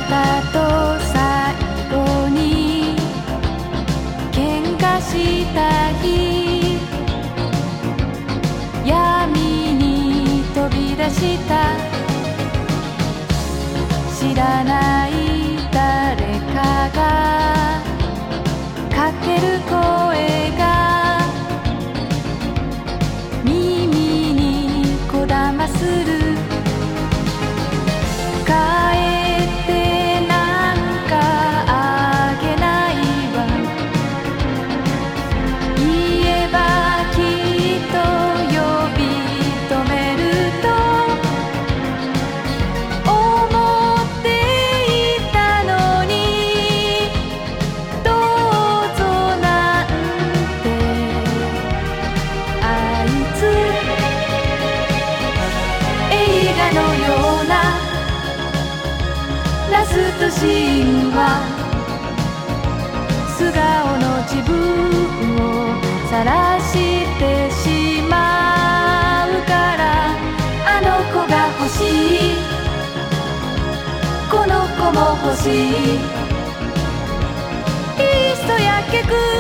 たと最後に喧嘩した日、闇に飛び出した。知らない誰かがかける声が耳にこだまする。帰ってなんかあげないわ、言えばきっと呼び止めると思っていたのに、どうぞなんて。あいつ映画のようなラストシーンは素顔の自分を晒してしまうから、あの子が欲しい、この子も欲しい、いっそ焼けく